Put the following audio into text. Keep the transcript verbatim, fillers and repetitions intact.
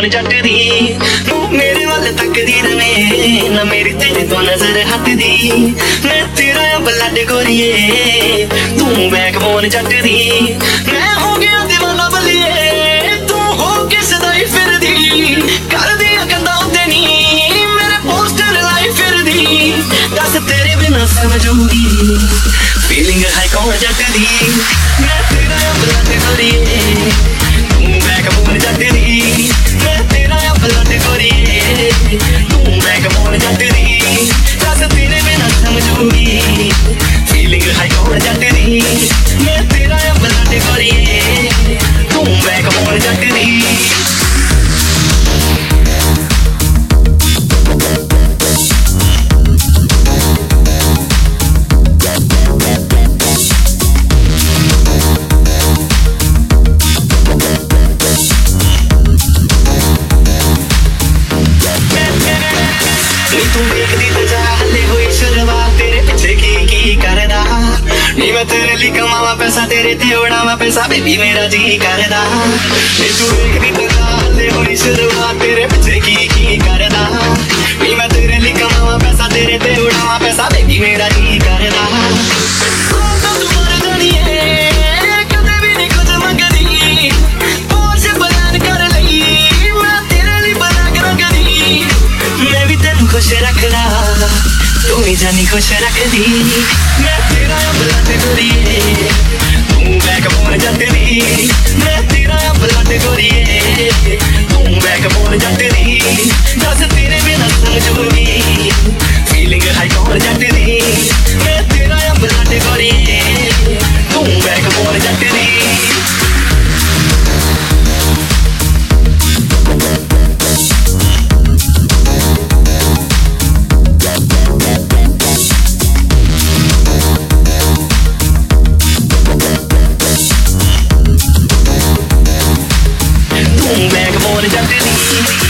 जट दी मेरे वाल तकदी रवे ना मेरी तेरे तो नजर हटदी मैं तेरा ब्लड गोरिए तू बैकबोन जट दी मैं हो गया दीवाना बलिए तू हो के सदाई फिरदी कर दिया कंधा ते नी मेरे पोस्टर लाई फिरदी दस तेरे बिना समझूगी फीलिंग है कौन जट दी मैं तेरा ब्लड गोरिए तू बैकबोन जट दी मैं तेरा ब्लड गोरिए तू बैकबोन जट दी दस तेरे बिना समझूगी फीलिंग है कौन जट दी मैं तेरा ब्लड गोरिए तू बैकबोन जट दी तू देखदी तो जा हले हुई शुरुआत तेरे पीछे की की करदा नी मैं तेरे लिए कमावा पैसा तेरे ते उड़ावा पैसा बेबी मेरा जी करदा नी तू देखदी तो जा हले हुई शुरुआत तेरे पीछे की की करदा नी मैं तेरे लिए कमावा पैसा तेरे ते उड़ावा पैसा बेबी मेरा जी करदा खुश रखदा तू ही जानी खुश रखदी मैं तेरा ब्लड गोरिए तू बैकबोन जट दी मैं तेरा ब्लड गोरिए तू बैकबोन जट दी दस तेरे बिना समझूगी फीलिंग है कौन जट दी मैं तेरा ब्लड गोरिए तू बैकबोन जट दी बैकबोन जट दी